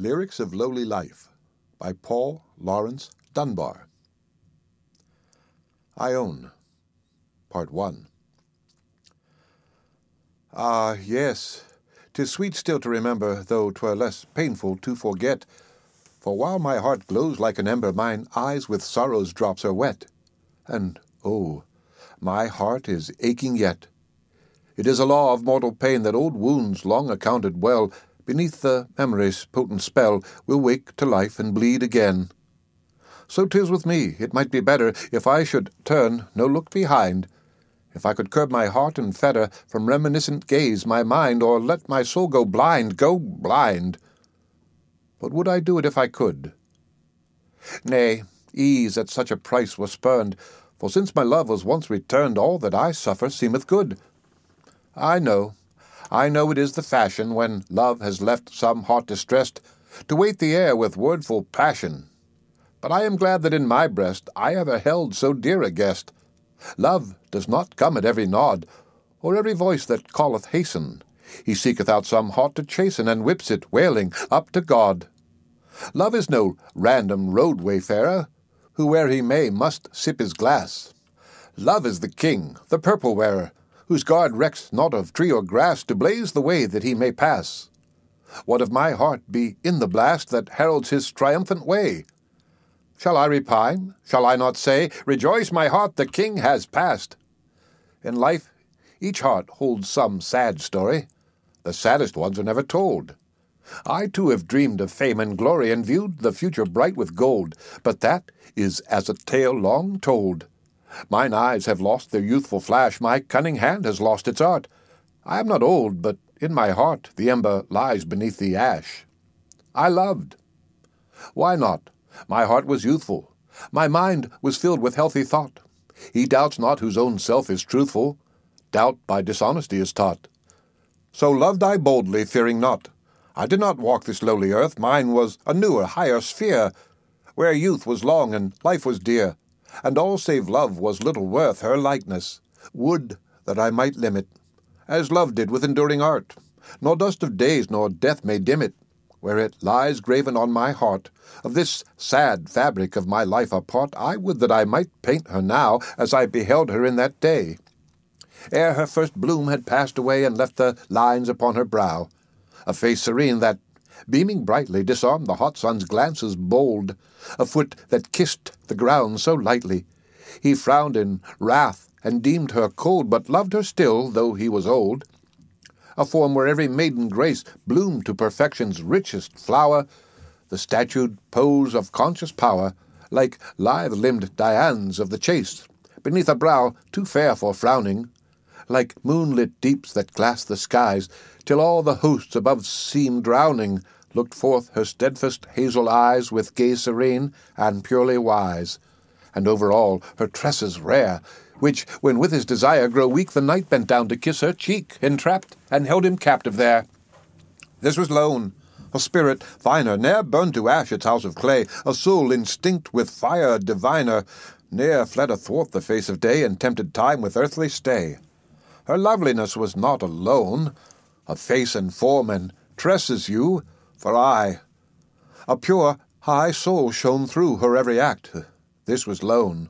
Lyrics of Lowly Life by Paul Laurence Dunbar. Ione, Part 1. Ah, yes, 'tis sweet still to remember, though 'twere less painful to forget. For while my heart glows like an ember, mine eyes with sorrow's drops are wet. And, oh, my heart is aching yet. It is a law of mortal pain that old wounds long accounted well, beneath the memory's potent spell, will wake to life and bleed again. So 'tis with me. It might be better if I should turn, no look behind, if I could curb my heart and fetter from reminiscent gaze my mind, or let my soul go blind. But would I do it if I could? Nay, ease at such a price was spurned, for since my love was once returned, all that I suffer seemeth good. I know it is the fashion, when love has left some heart distressed, to weight the air with wordful passion. But I am glad that in my breast I ever held so dear a guest. Love does not come at every nod, or every voice that calleth hasten. He seeketh out some heart to chasten, and whips it, wailing, up to God. Love is no random road wayfarer, who where he may must sip his glass. Love is the king, the purple wearer, whose guard recks not of tree or grass, to blaze the way that he may pass. What if my heart be in the blast that heralds his triumphant way? Shall I repine? Shall I not say, Rejoice, my heart, the king has passed? In life, each heart holds some sad story. The saddest ones are never told. I too have dreamed of fame and glory, and viewed the future bright with gold, but that is as a tale long told. Mine eyes have lost their youthful flash, my cunning hand has lost its art. I am not old, but in my heart the ember lies beneath the ash. I loved. Why not? My heart was youthful. My mind was filled with healthy thought. He doubts not whose own self is truthful. Doubt by dishonesty is taught. So loved I boldly, fearing not. I did not walk this lowly earth. Mine was a newer, higher sphere, where youth was long and life was dear, and all save love was little worth. Her likeness would that I might limit, as love did with enduring art. Nor dust of days nor death may dim it, where it lies graven on my heart. Of this sad fabric of my life a part, I would that I might paint her now, as I beheld her in that day, ere her first bloom had passed away and left the lines upon her brow. A face serene that, beaming brightly, disarmed the hot sun's glances bold. A foot that kissed the ground so lightly. He frowned in wrath and deemed her cold, but loved her still, though he was old. A form where every maiden grace bloomed to perfection's richest flower, the statued pose of conscious power, like lithe-limbed Dians of the chase, beneath a brow too fair for frowning, like moonlit deeps that glass the skies, till all the hosts above seemed drowning, looked forth her steadfast hazel eyes with gaze serene and purely wise. And over all her tresses rare, which, when with his desire grow weak, the knight bent down to kiss her cheek, entrapped, and held him captive there. This was lone, a spirit finer, ne'er burned to ash its house of clay, a soul instinct with fire diviner, ne'er fled athwart the face of day, and tempted time with earthly stay. Her loveliness was not alone, of face and form and tresses hue, for a pure, high soul shone through her every act. This was lone.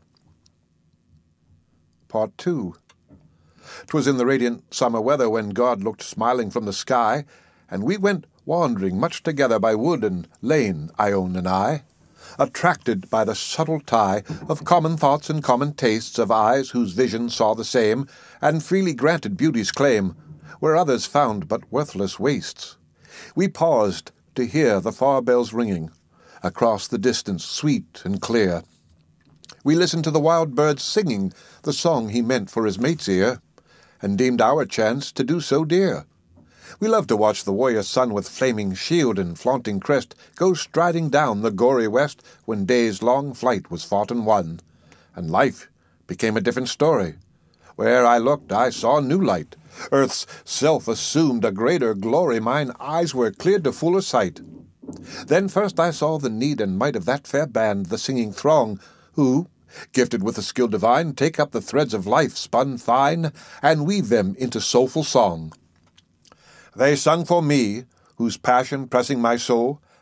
Part 2. 'Twas in the radiant summer weather, when God looked smiling from the sky, and we went wandering much together by wood and lane, Ione and I, attracted by the subtle tie of common thoughts and common tastes, of eyes whose vision saw the same, and freely granted beauty's claim, where others found but worthless wastes. We paused to hear the far bells ringing, across the distance sweet and clear. We listened to the wild birds singing the song he meant for his mate's ear, and deemed our chance to do so dear. We loved to watch the warrior sun with flaming shield and flaunting crest go striding down the gory west, when day's long flight was fought and won, and life became a different story. Where I looked, I saw new light. Earth's self assumed a greater glory. Mine eyes were cleared to fuller sight. Then first I saw the need and might of that fair band, the singing throng, who, gifted with a skill divine, take up the threads of life spun fine, and weave them into soulful song. They sung for me, whose passion, pressing my soul,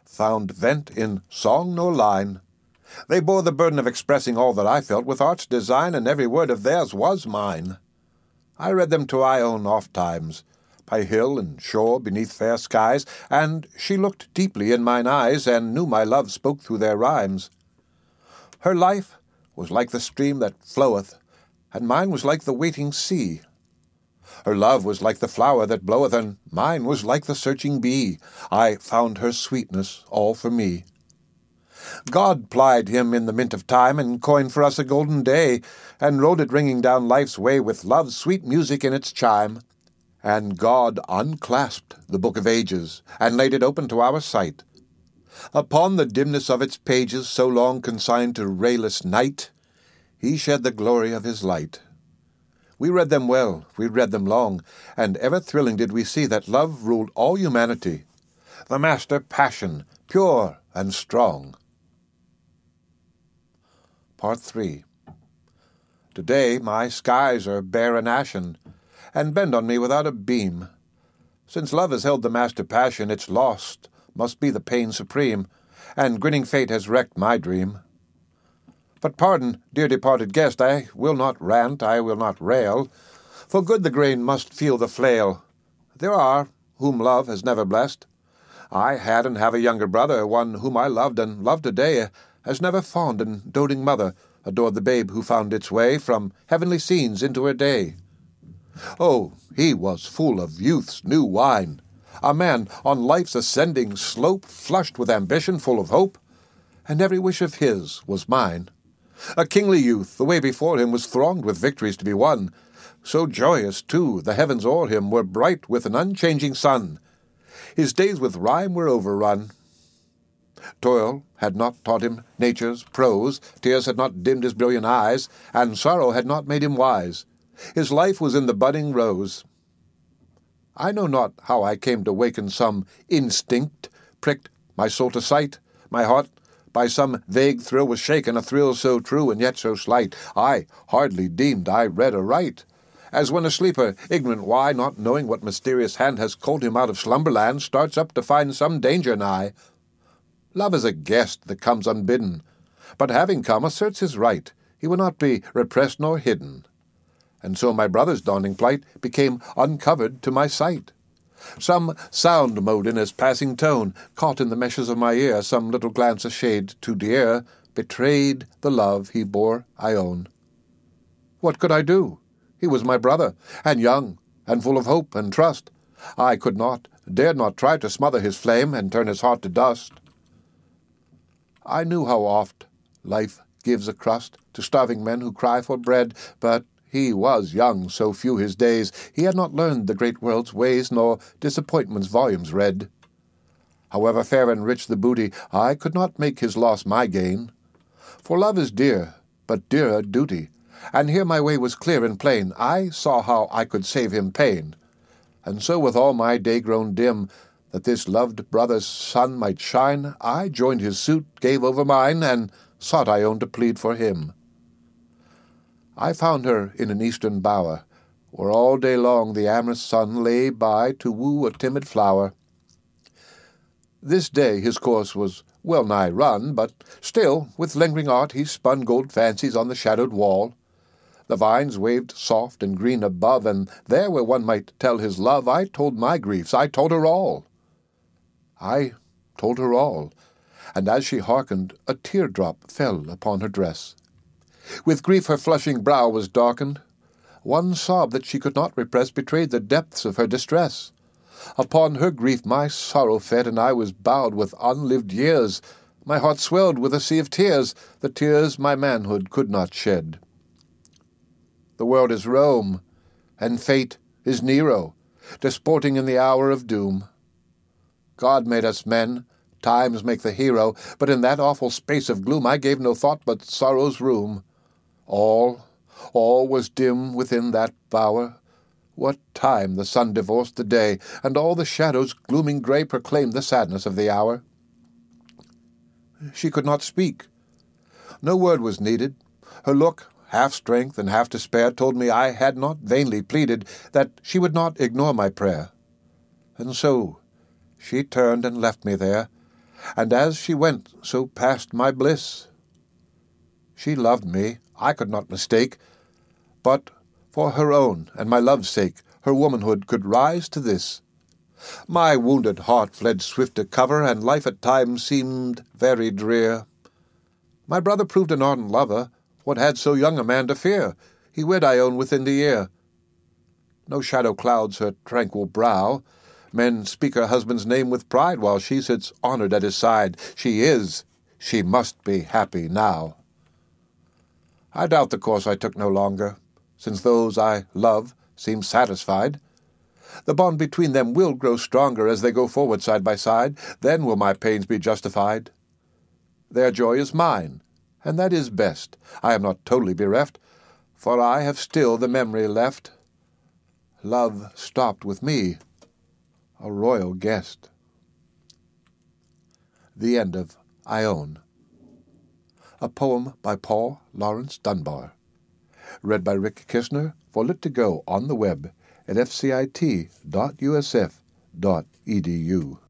found vent in song nor line. They bore the burden of expressing all that I felt with art's design, and every word of theirs was mine. I read them to Ione oft times, by hill and shore beneath fair skies, and she looked deeply in mine eyes, and knew my love spoke through their rhymes. Her life was like the stream that floweth, and mine was like the waiting sea. Her love was like the flower that bloweth, and mine was like the searching bee. I found her sweetness all for me. God plied him in the mint of time, and coined for us a golden day, and rode it ringing down life's way with love's sweet music in its chime. And God unclasped the book of ages, and laid it open to our sight. Upon the dimness of its pages, so long consigned to rayless night, he shed the glory of his light. We read them well, we read them long, and ever thrilling did we see that love ruled all humanity, the master passion, pure and strong. Part 3. Today my skies are bare and ashen, and bend on me without a beam. Since love has held the master passion, its lost must be the pain supreme, and grinning fate has wrecked my dream. But pardon, dear departed guest, I will not rant, I will not rail. For good the grain must feel the flail. There are whom love has never blessed. I had and have a younger brother, one whom I loved and love today, as never fond and doting mother adored the babe who found its way from heavenly scenes into her day. Oh, he was full of youth's new wine, a man on life's ascending slope, flushed with ambition, full of hope, and every wish of his was mine. A kingly youth, the way before him was thronged with victories to be won. So joyous, too, the heavens o'er him were bright with an unchanging sun. His days with rhyme were overrun. Toil had not taught him nature's prose, tears had not dimmed his brilliant eyes, and sorrow had not made him wise. His life was in the budding rose. I know not how I came to waken some instinct, pricked my soul to sight, my heart by some vague thrill was shaken, a thrill so true and yet so slight, I hardly deemed I read aright. As when a sleeper, ignorant why, not knowing what mysterious hand has called him out of slumberland, starts up to find some danger nigh. Love is a guest that comes unbidden, but having come asserts his right. He will not be repressed nor hidden. And so my brother's dawning plight became uncovered to my sight. Some sound mote in his passing tone, caught in the meshes of my ear, some little glance a shade too dear, betrayed the love he bore Ione. What could I do? He was my brother, and young, and full of hope and trust. I could not, dared not try to smother his flame and turn his heart to dust. I knew how oft life gives a crust to starving men who cry for bread, but he was young, so few his days, he had not learned the great world's ways, nor disappointment's volumes read. However fair and rich the booty, I could not make his loss my gain. For love is dear, but dearer duty, and here my way was clear and plain. I saw how I could save him pain. And so with all my day grown dim, that this loved brother's sun might shine, I joined his suit, gave over mine, and sought Ione to plead for him. I found her in an eastern bower, where all day long the amorous sun lay by to woo a timid flower. This day his course was well nigh run, but still with lingering art he spun gold fancies on the shadowed wall. The vines waved soft and green above, and there where one might tell his love, I told my griefs, I told her all. I told her all, and as she hearkened, a teardrop fell upon her dress. With grief her flushing brow was darkened. One sob that she could not repress betrayed the depths of her distress. Upon her grief my sorrow fed, and I was bowed with unlived years. My heart swelled with a sea of tears, the tears my manhood could not shed. The world is Rome, and fate is Nero, disporting in the hour of doom. God made us men, times make the hero, but in that awful space of gloom I gave no thought but sorrow's room. All was dim within that bower. What time the sun divorced the day, and all the shadows glooming grey proclaimed the sadness of the hour. She could not speak. No word was needed. Her look, half strength and half despair, told me I had not vainly pleaded, that she would not ignore my prayer. And so she turned and left me there, and as she went, so passed my bliss. She loved me, I could not mistake, but for her own and my love's sake, her womanhood could rise to this. My wounded heart fled swift to cover, and life at times seemed very drear. My brother proved an ardent lover, what had so young a man to fear? He wed, I own, within the year. No shadow clouds her tranquil brow. Men speak her husband's name with pride, while she sits honored at his side. She must be happy now. I doubt the course I took no longer, since those I love seem satisfied. The bond between them will grow stronger as they go forward side by side. Then will my pains be justified. Their joy is mine, and that is best. I am not totally bereft, for I have still the memory left. Love stopped with me, a royal guest. The end of Ione. A poem by Paul Laurence Dunbar. Read by Rick Kistner for Lit2Go on the web at fcit.usf.edu.